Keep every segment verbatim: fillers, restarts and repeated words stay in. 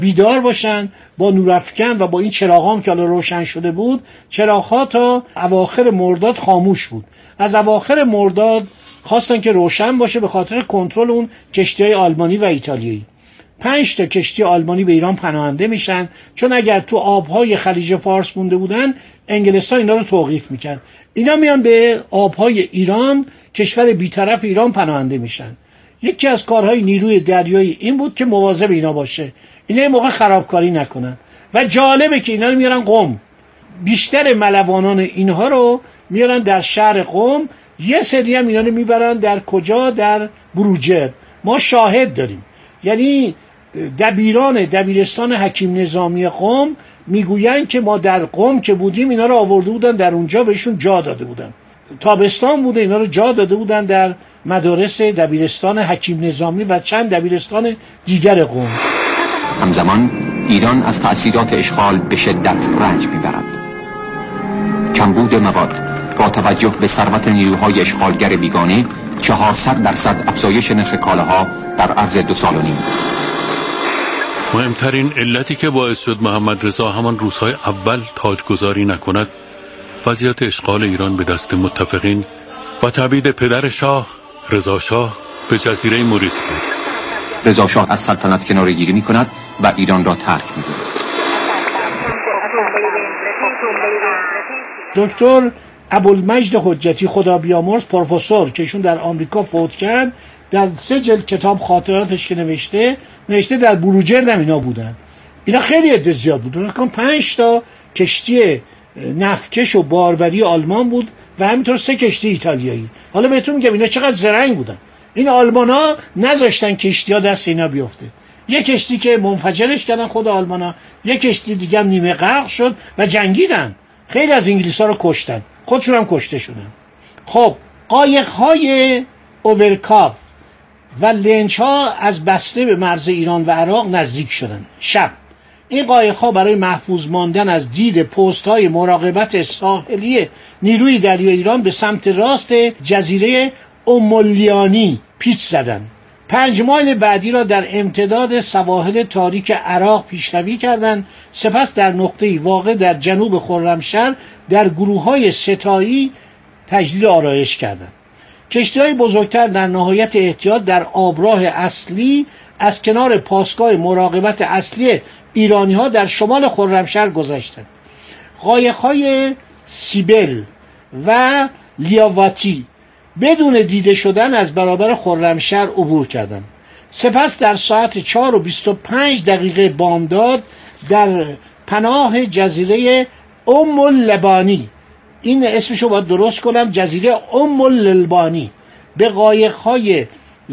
بیدار باشن با نورافکن و با این چراغام که الان روشن شده بود. چراغ‌ها تا اواخر مرداد خاموش بود. از اواخر مرداد خواستن که روشن باشه به خاطر کنترل اون کشتی‌های آلمانی و ایتالیایی. پنج تا کشتی آلمانی به ایران پناهنده میشن، چون اگر تو آبهای خلیج فارس مونده بودن انگلستان اینا رو توقیف میکرد. اینا میان به آبهای ایران، کشور بی‌طرف ایران پناهنده میشن. یکی از کارهای نیروی دریایی این بود که مواظب اینا باشه، اینا موقع خرابکاری نکنن. و جالبه که اینا رو میارن قم، بیشتر ملوانان اینها رو میارن در شهر قم، یه سری هم اینا رو میبرن در کجا؟ در بروجرد. ما شاهد داریم، یعنی دبیران دبیرستان حکیم نظامی قم میگوین که ما در قم که بودیم اینا رو آورده بودن در اونجا، بهشون جا داده بودن، تابستان بوده اینا رو جا داده بودن در مدارس دبیرستان حکیم نظامی و چند دبیرستان دیگر قم. همزمان ایران از تأثیرات اشغال به شدت رنج میبرد. کمبود مواد با توجه به ثروت نیروهای اشغالگر بیگانه چهارصد درصد افزایش نرخ کالاها در عرض دو سال و نیم. مهمترین علتی که باعث شد محمد رضا همان روزهای اول تاجگذاری نکند وضعیت اشغال ایران به دست متفقین و تبعید پدر شاه رضا شاه به جزیره موریس بود. رضا شاه از سلطنت کناره‌گیری می‌کند و ایران را ترک می‌کند. دکتر ابوالمجد حجتی خدا بیامرز، پروفسور که ایشون در آمریکا فوت کرد، در سه جلد کتاب خاطراتش که نوشته نوشته در بروجرد هم اینا بودن. اینا خیلی عده زیاد بود، اون پنج تا کشتی نفتکش و باربری آلمان بود و همینطور سه کشتی ایتالیایی. حالا بهتون میگم اینا چقدر زرنگ بودن. این آلمانا نذاشتن کشتی‌ها دست اینا بیفته. یک کشتی که منفجرش کردن خود آلمانا، یک کشتی دیگه هم نیمه غرق شد و جنگیدن. خیلی از انگلیس‌ها رو کشتن، خودشون هم کشته شدن. خب قایق‌های اوورکاف و لنچ‌ها از بسته به مرز ایران و عراق نزدیک شدن. شب این قایق‌ها برای محفوظ ماندن از دید پست‌های مراقبت ساحلی نیروی دریایی ایران به سمت راست جزیره اومولیانی پیچ زدند. پنج مایل بعدی را در امتداد سواحل تاریک عراق پیشروی کردند. سپس در نقطه‌ای واقع در جنوب خرمشهر در گروه‌های ستایی تجدید آرایش کردند. کشتی‌های بزرگتر در نهایت احتیاط در آبراه اصلی از کنار پاسگاه مراقبت اصلی ایرانی‌ها در شمال خرمشهر گذشتند. قایق‌های سیبل و لیاواتی بدون دیده شدن از برابر خرمشهر عبور کردند. سپس در ساعت چهار و بیست و پنج دقیقه بامداد در پناه جزیره ام اللبانی، این اسمشو باید درست کنم، جزیره ام اللبانی، به قایق‌های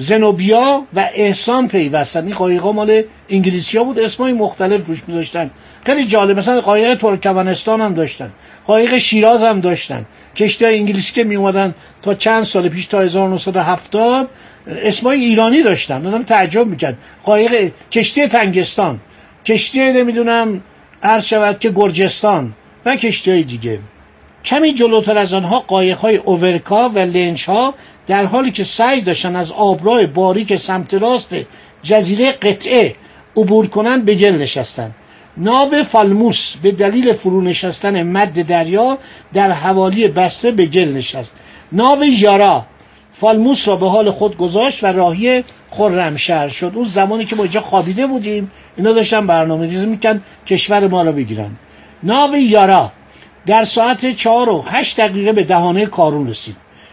زنوبیا و احسان پیوستن. این قایق‌ها مال انگلیسی‌ها بود، اسمای مختلف روش می‌ذاشتن. خیلی جالب، مثلا قایق ترکمنستان هم داشتن، قایق شیراز هم داشتن. کشتی‌های انگلیسی که می‌اومدن تا چند سال پیش تا هزار و نهصد و هفتاد اسمای ایرانی داشتن. آدم تعجب می‌کرد. قایق کشتی تنگستان، کشتی نمیدونم عرض شود که گرجستان و کشتی‌های دیگه. کمی جلوتر از آنها قایق‌های اوورکا و لنچ‌ها در حالی که سعی داشتن از آبراه باریک سمت راست جزیره قطعه عبور کنند به گل نشستند. ناو فالموس به دلیل فرو نشستن مد دریا در حوالی بسته به گل نشست. ناو یارا فالموس را به حال خود گذاشت و راهی خرمشهر شد. اون زمانی که ما اینجا خوابیده بودیم اینا داشتن برنامه‌ریزی می‌کردن کشور ما را بگیرن. ناو یارا در ساعت چهار و هشت دقیقه به دهانه کارون رسید.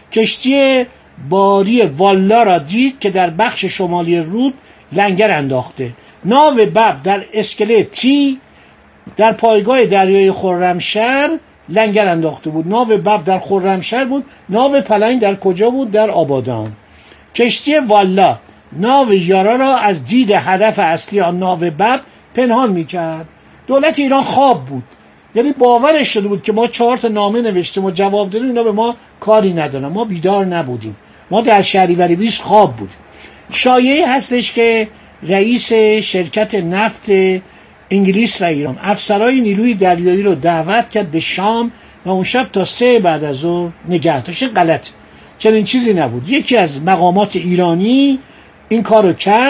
کشتی باری والا را دید که در بخش شمالی رود لنگر انداخته. ناو بب در اسکله تی در پایگاه دریای خرمشهر لنگر انداخته بود. ناو بب در خرمشهر بود. ناو پلنگ در کجا بود؟ در آبادان. کشتی والا ناو یارا را از دید هدف اصلی آن ناو بب پنهان میکرد. دولت ایران خواب بود، یعنی باورش شده بود که ما چهار تا نامه نوشتیم و جواب دادیم، اینا به ما کاری ندارن. ما بیدار نبودیم، ما در شهریور بیست خواب بودیم. شایعی هستش که رئیس شرکت نفت انگلیس و ایران افسرهای نیروی دریایی رو دعوت کرد به شام و اون شب تا سه بعد از ظهر نگه داشت. غلط، چنین چیزی نبود. یکی از مقامات ایرانی این کارو کرد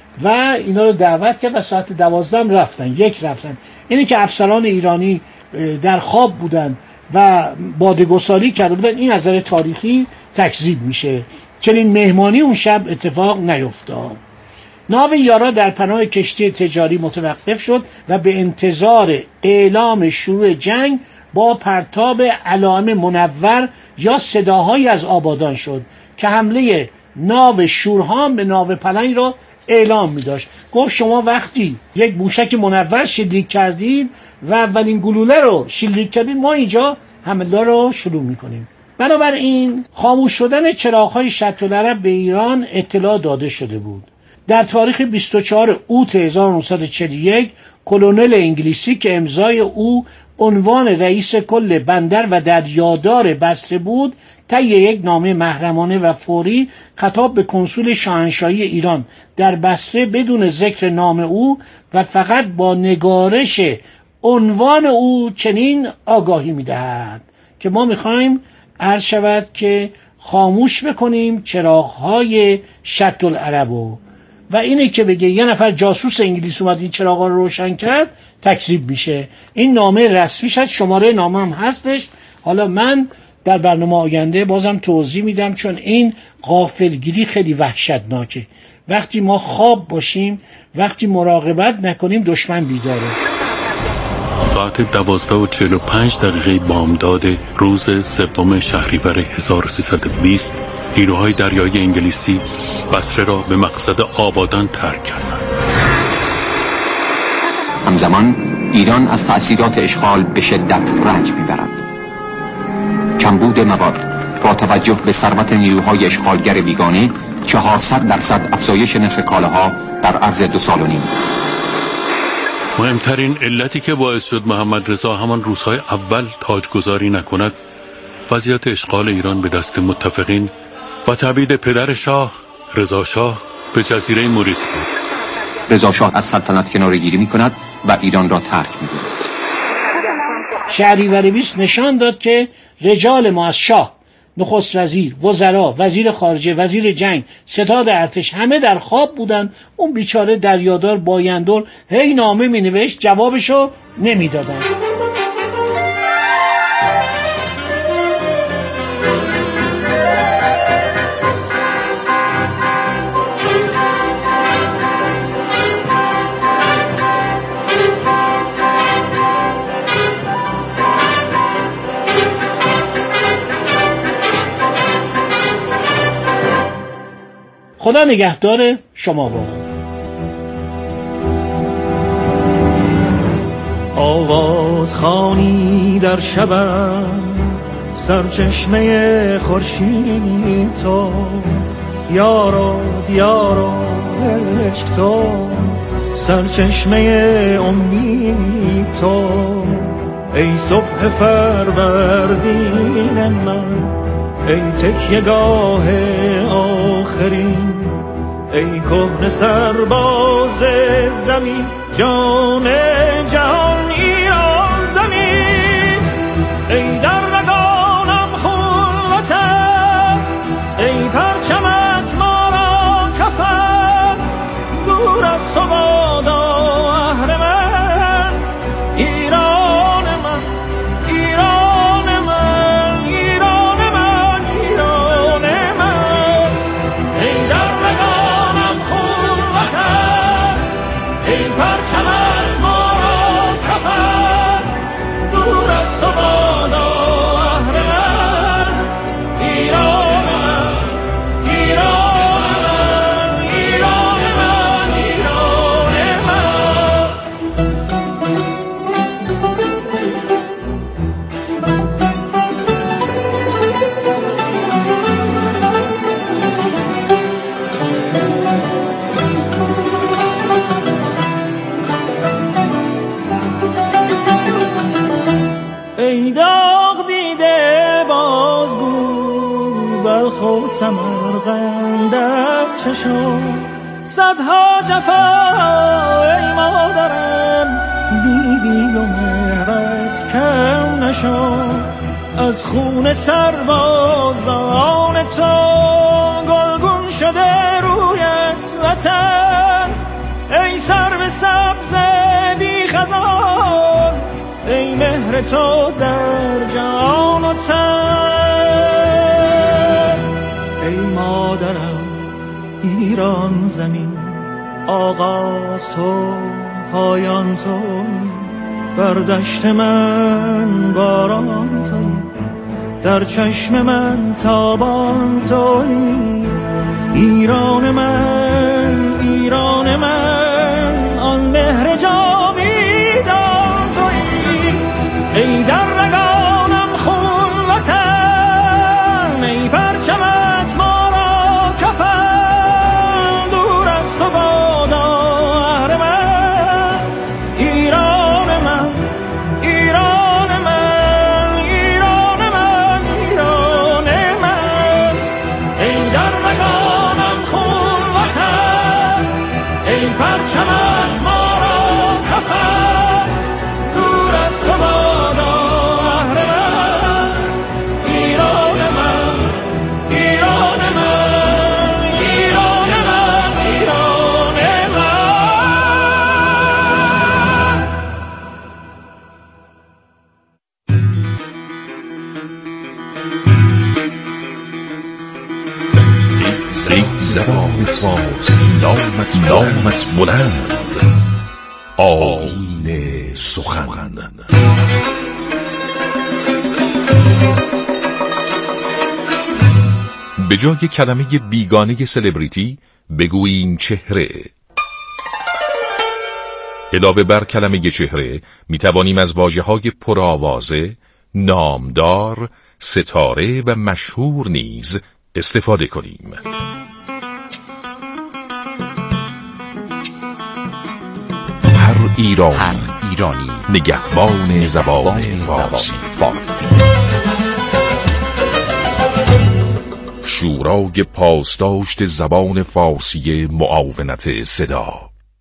و اینا رو دعوت کرد و ساعت دوازده رفتن. یک رفتن اینی که افسران ایرانی در خواب بودن و بادگساری کرده بودن، این از نظر تاریخی تکذیب میشه. چنین مهمانی اون شب اتفاق نیفتاد. ناو یارا در پناه کشتی تجاری متوقف شد و به انتظار اعلام شروع جنگ با پرتاب علائم منور یا صداهایی از آبادان شد که حمله ناو شورهام به ناو پلنگ را اعلام می داشت. گفت شما وقتی یک موشک منور شلیک کردید و اولین گلوله رو شلیک کردید، ما اینجا حمله رو شروع می کنیم. بنابراین خاموش شدن چراغ‌های شط العرب به ایران اطلاع داده شده بود. در تاریخ بیست و چهارم اوت هزار و نهصد و چهل و یک کلونل انگلیسی که امضای او عنوان رئیس کل بندر و دریادار بصره بود، طی یک نامه محرمانه و فوری خطاب به کنسول شاهنشاهی ایران در بصره بدون ذکر نام او و فقط با نگارش عنوان او چنین آگاهی می‌دهد که ما می‌خوایم عرض شود که خاموش بکنیم چراغ‌های شط العربو. و اینه که بگه یه نفر جاسوس انگلیس اومد این چراغا رو روشن کرد، تکذیب میشه. این نامه رسمیش هست، شماره نامه هم هستش. حالا من در برنامه آینده بازم توضیح میدم، چون این غافلگیری خیلی وحشتناکه. وقتی ما خواب باشیم، وقتی مراقبت نکنیم، دشمن بیداره. ساعت دوازده و چهل و پنج دقیقه بامداد روز سوم شهریور هزار و سیصد و بیست نیروهای دریایی انگلیسی بصره را به مقصد آبادان ترک کردند. همزمان ایران از تأثیرات اشغال به شدت رنج می‌برد. کمبود مواد با توجه به ثروت نیروهای اشغالگر بیگانه چهارصد درصد افزایش نرخ کالاها در عرض دو سال و نیم. مهمترین علتی که باعث شد محمد رضا همان روزهای اول تاجگذاری نکند، وضعیت اشغال ایران به دست متفقین و تبعید پدر شاه رضا شاه به جزیره موریس بود. رضا شاه از سلطنت کناره‌گیری می‌کند و ایران را ترک می‌کند. شهریور بیست نشان داد که رجال ما از شاه، نخست وزیر، وزرا، وزیر خارجه، وزیر جنگ، ستاد ارتش همه در خواب بودن. اون بیچاره دریادار بایندور هی نامه می‌نوشت، جوابشو نمی‌دادن. خدا نگهدار شما با. آواز خوانی در شبم سرچشمه خورشید تو، یارا دیارا عشق تو، سرچشمه امید تو، ای صبح فروردین من، ای تکیه‌گاه آخرین، ای کهنه سرباز زمین، جان جهان ایران زمین، ای در رگانم خون وطن، ای پرچمت ما را کفن، دور از تو بادا اهرمن، ایران من، ایران من، ایران من، ایران من، ای در رگانم خون وطن، ای پرچمت ما را کفن، دور از تو بادا اهرمن، ایران من، ایران من، ایران من، ایران من. ای داغ دیده بازگو بلخ و سمرقندت چه شد، صدها جفا ای مادرم دیدی و مهرت کم نشد، از خون سربازان تو گلگون شده رویت وطن، ای سر به سبز بی خزان، ای مهر تو در جان و تن. ای مادرم ایران زمین، آغاز تو پایان تو، بر دشت من باران تو، در چشم من تابان تویی. ایران من ایران من، آن مهر جاویدان تویی. ای در رگانم خون وطن، ای پرچمت ما را کفن، دور از تو بادا اهر من. ایران من ایران من ایران من ایران من، ای در رگانم خون وطن، ای پرچمت ما را کفن، دور از تو بادا اهر من. ایران من ایران من ایران من ایران من. ای زبان فارسی نامت نامت بلند، آیین سخن. به جای کلمه بیگانه سلبریتی بگوییم چهره. علاوه بر کلمه چهره می توانیم از واژه‌های پرآوازه، نامدار، ستاره و مشهور نیز استفاده کنیم. هر ایرانی, هر ایرانی نگهبان زبان فارسی. فارسی شورای پاسداشت زبان فارسی معاونت صدا.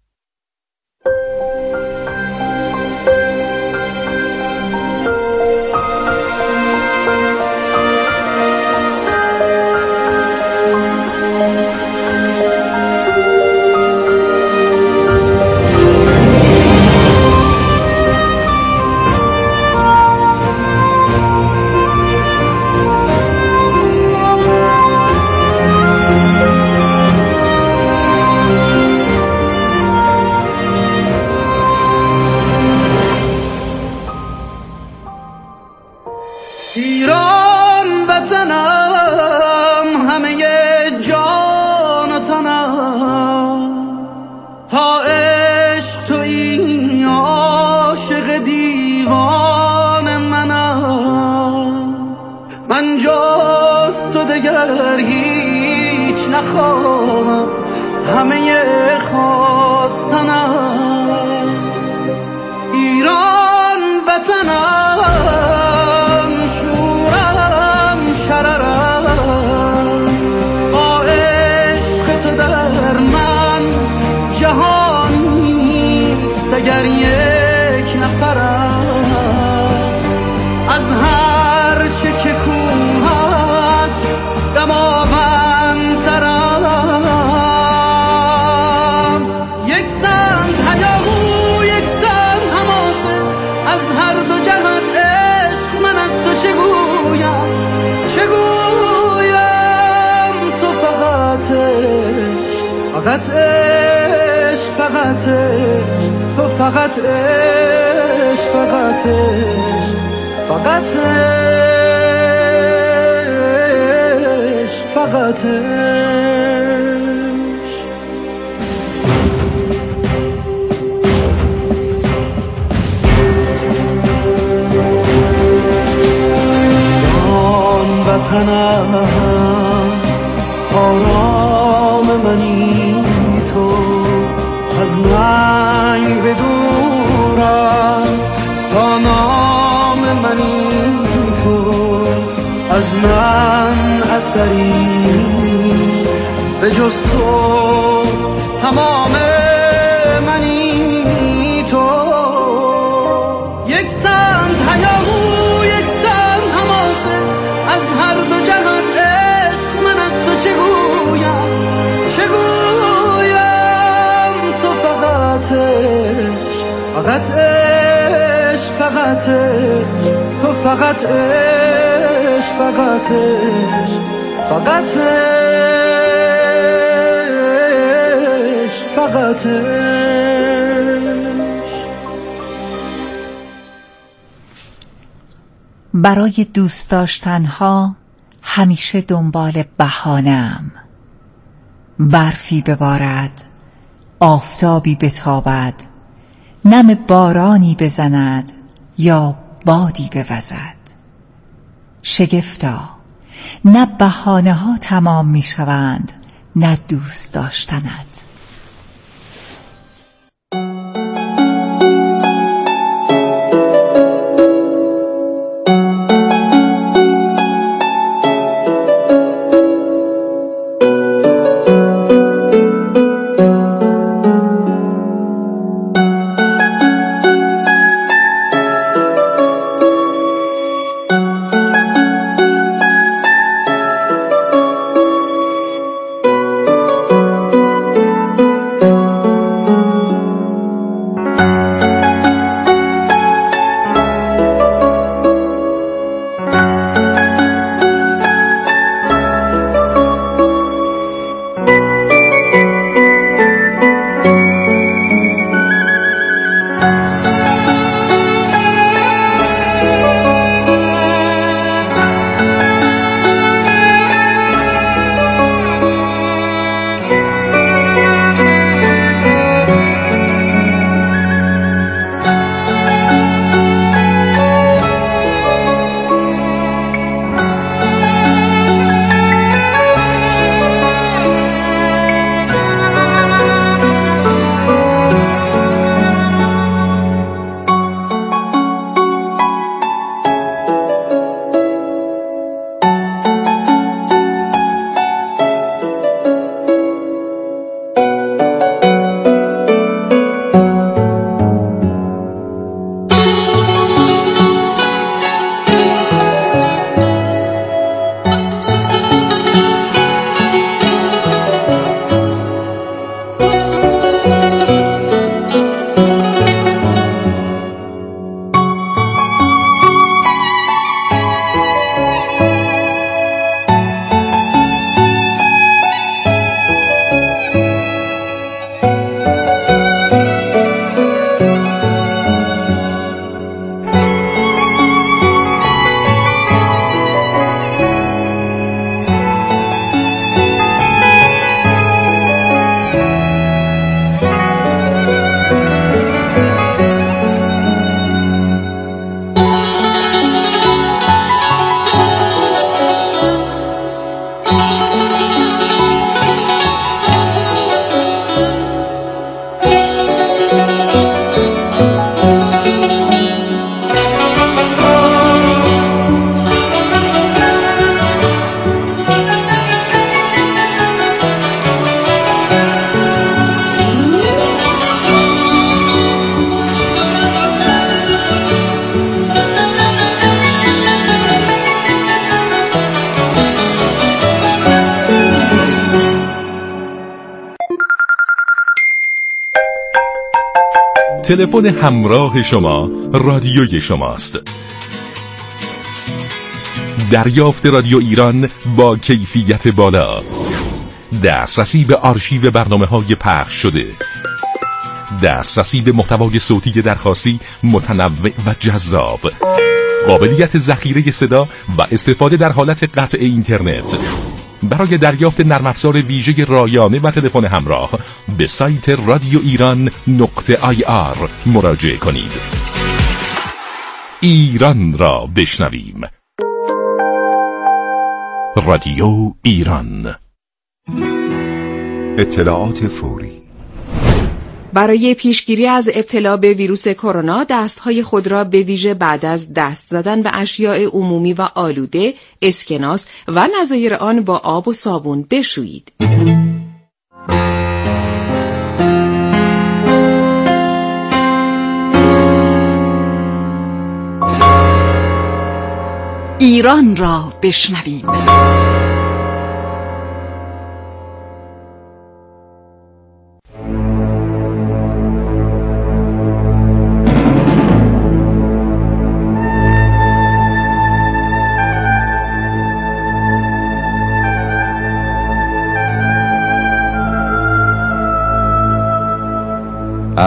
ایران وطنم، همه جان و تنم، تا عشق تو این عاشق دیوان منم. من جز تو دگر هیچ نخواهم، همه خواستنم. ایران وطنم، شورم شررم، با عشق تو در من جهان نیست دگر یک نفرم. از هر چه که کوه است دماوندترم. یک سمت هیاهو یک سمت حماسه، از هر دو جهت عشق من از تو چه گویم چه گویم. تو فقط عشق فقط عشق فقط عشق، تو فقط عشق فقط عشق فقط عشق فقط عشق. وطنم آرام منی تو، از ننگ بدورم تا نام منی تو. از من اثریست به جز تو، تمام منی تو. یک سمت هیاهو یک سمت حماسه، از هر دو جهت عشق من از تو چه گویم فقط عشق، فقط عشق، تو فقط عشق، فقط عشق، فقط عشق، فقط عشق. برای دوست داشتنها همیشه دنبال بهانه‌ام. برفی ببارد، آفتابی بتابد، نم بارانی بزند یا بادی بوزد. شگفتا، نه بهانه ها تمام می شوند، نه دوست داشتنت. تلفن همراه شما رادیوی شماست. دریافت رادیو ایران با کیفیت بالا، دسترسی به آرشیو برنامه‌های پخش شده، دسترسی به محتوای صوتی درخواستی متنوع و جذاب، قابلیت ذخیره صدا و استفاده در حالت قطع اینترنت. برای دریافت نرم افزار ویژه رایانه و تلفن همراه به سایت رادیو ایران نقطه آی آر مراجعه کنید. ایران را بشنویم. رادیو ایران. اطلاعات فوری. برای پیشگیری از ابتلا به ویروس کرونا دستهای خود را به ویژه بعد از دست زدن به اشیاء عمومی و آلوده، اسکناس و نظایر آن با آب و صابون بشویید. ایران را بشنویم.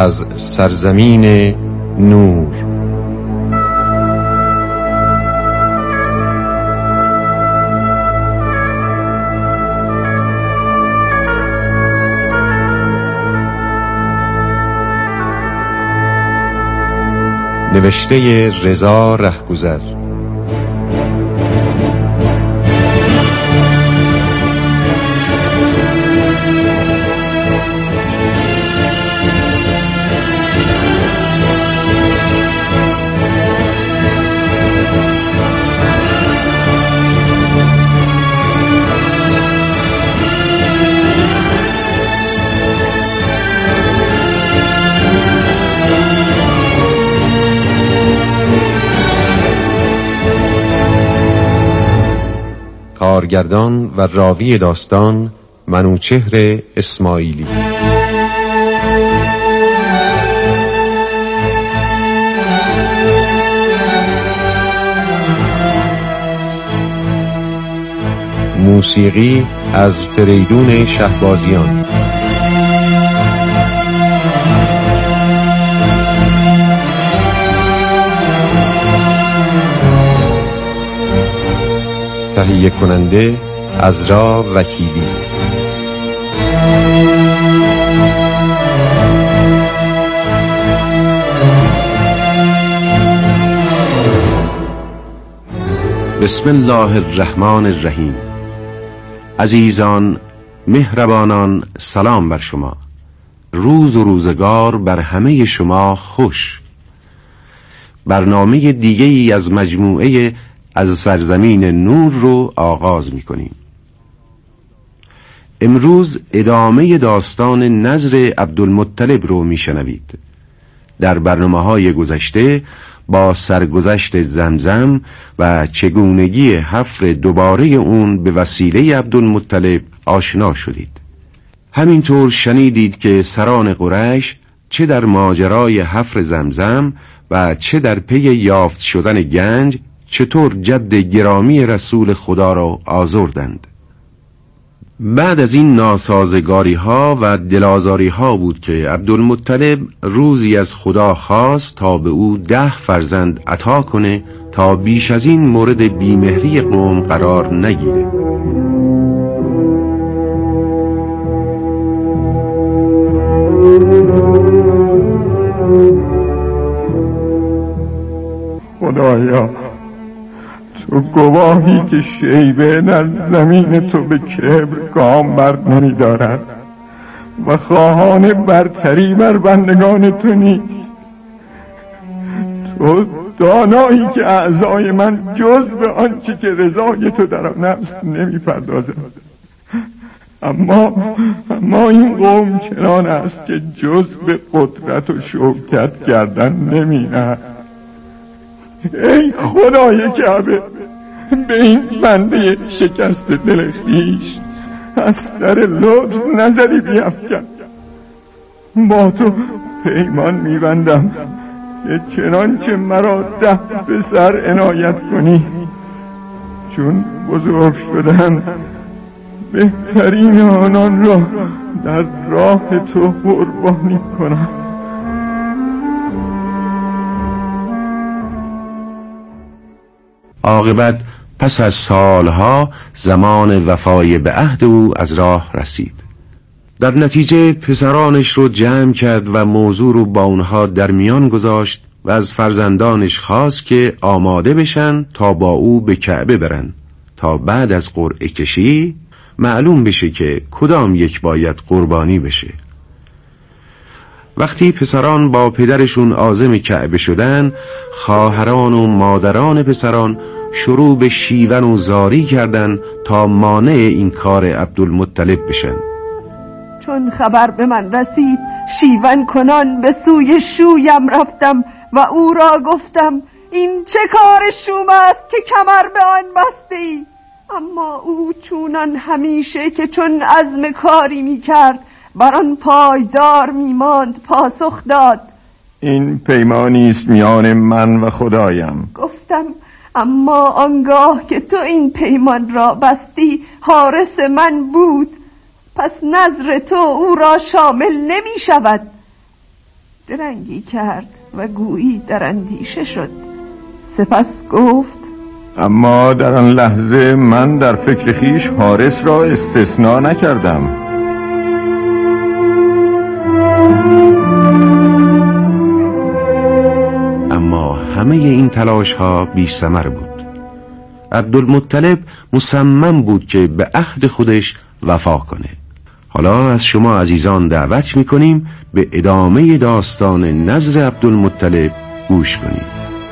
از سرزمین نور. نوشته رضا رهگذر. کارگردان و راوی داستان منوچهر اسماعیلی. موسیقی از فریدون شهبازیان. تهیه کننده عزرا وکیلی. بسم الله الرحمن الرحیم. عزیزان، مهربانان، سلام بر شما. روز و روزگار بر همه شما خوش. برنامه دیگه ای از مجموعه از سرزمین نور رو آغاز می کنیم. امروز ادامه داستان نذر عبدالمطلب رو می شنوید. در برنامه های گذشته با سرگذشت زمزم و چگونگی حفر دوباره اون به وسیله عبدالمطلب آشنا شدید. همینطور شنیدید که سران قریش چه در ماجرای حفر زمزم و چه در پی یافت شدن گنج چطور جد گرامی رسول خدا را آزردند. بعد از این ناسازگاری ها و دلازاری ها بود که عبدالمطلب روزی از خدا خواست تا به او ده فرزند عطا کنه تا بیش از این مورد بیمهری قوم قرار نگیره. خدایا، تو گواهی که شیبه در زمین تو به کبر گام بر نمی دارد و خواهان برتری بر بندگان تو نیست. تو دانایی که اعضای من جز به آنچه که رضای تو در آن است نمی پردازد. اما اما این قوم چنان است که جز به قدرت و شوکت گردن نمی نهد. ای خدای کعبه، به این بنده شکست دل خویش از سر لطف نظری بیفکن. با تو پیمان میبندم که چنانچه مرا ده به سر عنایت کنی، چون بزرگ شدن بهترین آنان را در راه تو قربانی کنم. عاقبت پس از سالها زمان وفای به عهد او از راه رسید. در نتیجه پسرانش رو جمع کرد و موضوع رو با اونها در میان گذاشت و از فرزندانش خواست که آماده بشن تا با او به کعبه برن تا بعد از قرعه کشی معلوم بشه که کدام یک باید قربانی بشه. وقتی پسران با پدرشون عازم کعبه شدن، خواهران و مادران پسران شروع به شیون و زاری کردن تا مانع این کار عبدالمطلب بشن. چون خبر به من رسید، شیون کنان به سوی شویم رفتم و او را گفتم این چه کار شوم است که کمر به آن بسته ای؟ اما او چونان همیشه که چون عزم کاری می کرد بر آن پایدار می ماند پاسخ داد این پیمانی است میان من و خدایم. گفتم اما آنگاه که تو این پیمان را بستی حارس من بود، پس نظر تو او را شامل نمی شود. درنگی کرد و گویی در اندیشه شد. سپس گفت: اما در آن لحظه من در فکر خیش حارس را استثناء نکردم. اما همه این تلاش ها بی ثمر بود. عبدالمطلب مصمم بود که به عهد خودش وفا کنه. حالا از شما عزیزان دعوت میکنیم به ادامه داستان نضر عبدالمطلب گوش کنیم.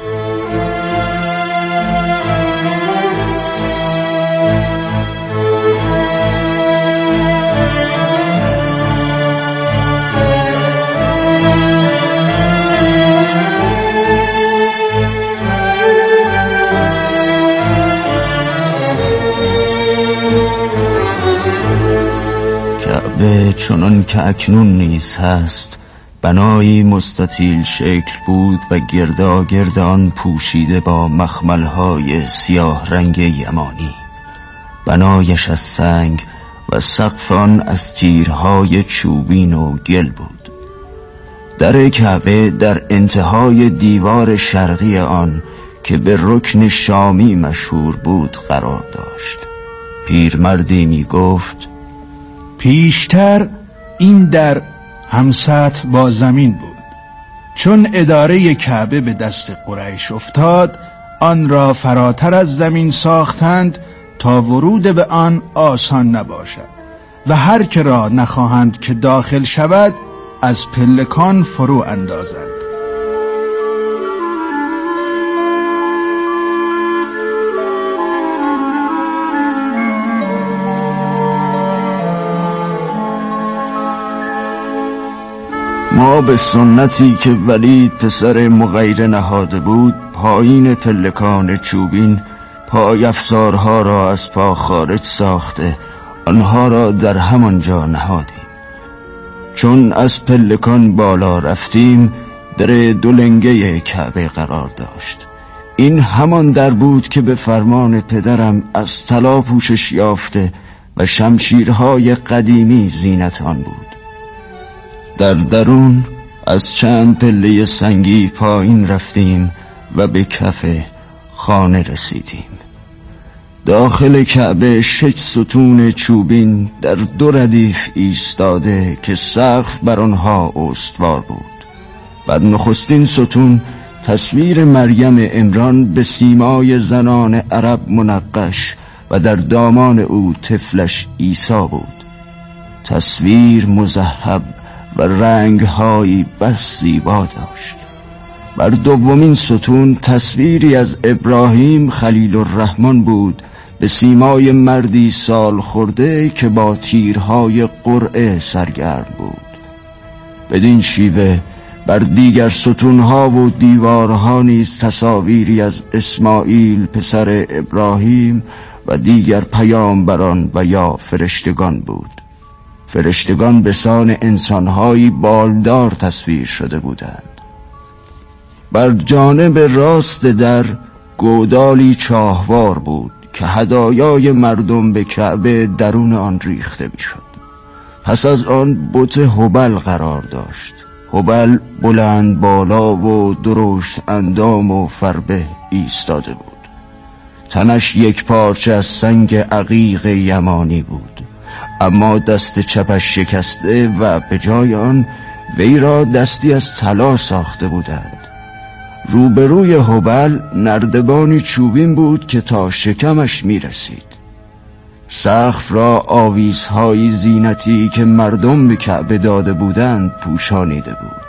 کعبه چنان که اکنون نیز هست بنایی مستطیل شکل بود و گردا گرد آن پوشیده با مخملهای سیاه رنگ یمانی. بنایش از سنگ و سقف آن از تیرهای چوبین و گل بود. در کعبه در انتهای دیوار شرقی آن که به رکن شامی مشهور بود قرار داشت. پیرمردی می گفت: پیشتر این در همسطح با زمین بود. چون اداره کعبه به دست قریش افتاد، آن را فراتر از زمین ساختند تا ورود به آن آسان نباشد و هر که را نخواهند که داخل شود از پلکان فرو اندازند. ما به سنتی که ولید پسر مغیره نهاده بود پایین پلکان چوبین پای افسارها را از پا خارج ساخته آنها را در همان جا نهادیم. چون از پلکان بالا رفتیم در دولنگه کعبه قرار داشت. این همان در بود که به فرمان پدرم از طلا پوشش یافته و شمشیرهای قدیمی زینت آن بود. در درون از چند پله سنگی پایین رفتیم و به کف خانه رسیدیم. داخل کعبه شش ستون چوبین در دو ردیف ایستاده که سقف بر آنها استوار بود. بر نخستین ستون تصویر مریم عمران به سیمای زنان عرب منقش و در دامان او طفلش عیسی بود. تصویر مذهب و رنگ‌هایی بس زیبا داشت. بر دومین ستون تصویری از ابراهیم خلیل الرحمن بود به سیمای مردی سال خورده که با تیرهای قرعه سرگرم بود. بدین شیوه بر دیگر ستونها و دیوارها نیز تصاویری از اسماعیل پسر ابراهیم و دیگر پیامبران و یا فرشتگان بود. فرشتگان به سان انسانهایی بالدار تصویر شده بودند. بر جانب راست در گودالی چاهوار بود که هدایای مردم به کعبه درون آن ریخته میشد. پس از آن بت هبل قرار داشت. هبل بلند بالا و درشت اندام و فربه ایستاده بود. تنش یک پارچه از سنگ عقیق یمانی بود، اما دست چپش شکسته و به جای آن وی را دستی از طلا ساخته بودند. روبروی هبل نردبانی چوبین بود که تا شکمش می رسید. سقف را آویزهای زینتی که مردم به کعبه داده بودند پوشانیده بود.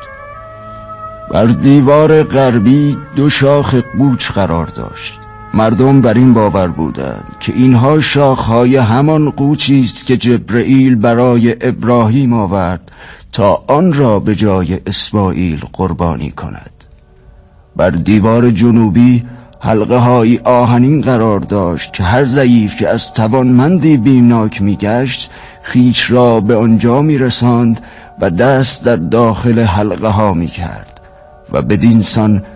بر دیوار غربی دو شاخ قوچ قرار داشت. مردم بر این باور بودند که اینها شاخهای همان قوچی است که جبرئیل برای ابراهیم آورد تا آن را به جای اسماعیل قربانی کند. بر دیوار جنوبی حلقه های آهنین قرار داشت که هر ضعیف که از توانمندی بیمناک می گشت خویش را به آنجا می رساند و دست در داخل حلقه ها می کرد و بدین سان